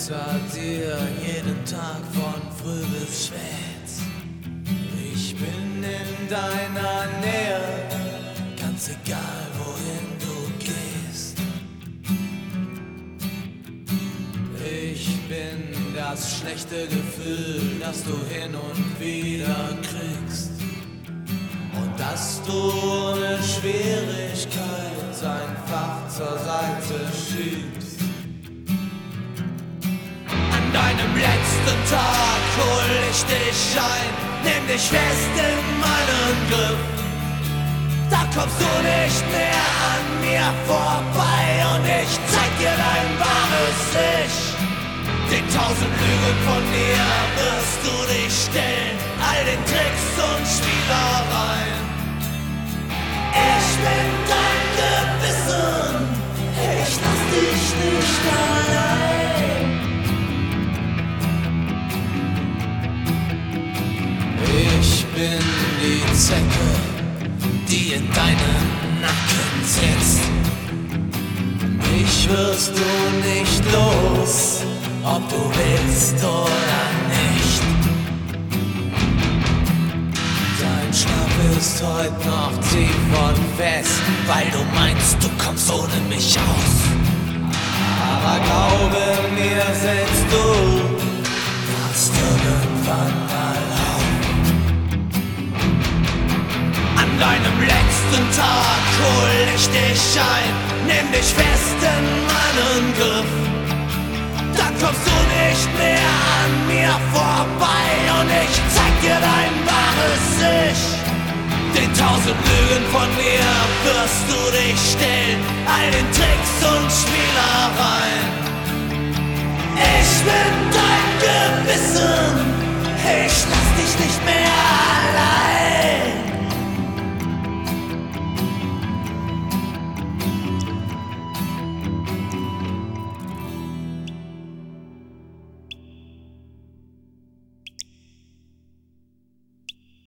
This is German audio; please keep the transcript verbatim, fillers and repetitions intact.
hinter dir jeden Tag von früh bis spät. Ich bin in deiner Nähe, ganz egal wohin du gehst. Ich bin das schlechte Gefühl, das du hin und wieder kriegst. Und dass du ohne Schwierigkeit einfach zur Seite schiebst. An deinem letzten Tag hol ich dich ein, nimm dich fest in meinen Griff. Da kommst du nicht mehr an mir vorbei und ich zeig dir dein wahres Ich. Den tausend Lügen von dir wirst du dich stellen, all den Tricks und Spielereien. Ich bin dein Gewissen, ich lass dich nicht allein. Ich bin die Zecke, die in deinem Nacken sitzt. Mich wirst du nicht los, ob du willst oder nicht. Dein Schlaf ist heute noch tief und fest, weil du meinst, du kommst ohne mich aus. Aber glaube mir, selbst du wachst irgendwann mal auf. An deinem letzten Tag hol ich dich ein, nimm dich fest in meinen Griff. Da kommst du nicht mehr an mir vorbei und ich zeig dir dein wahres Ich. Den tausend Lügen von mir wirst du dich stellen, all den Tricks und Spielereien. Ich bin dein Gewissen.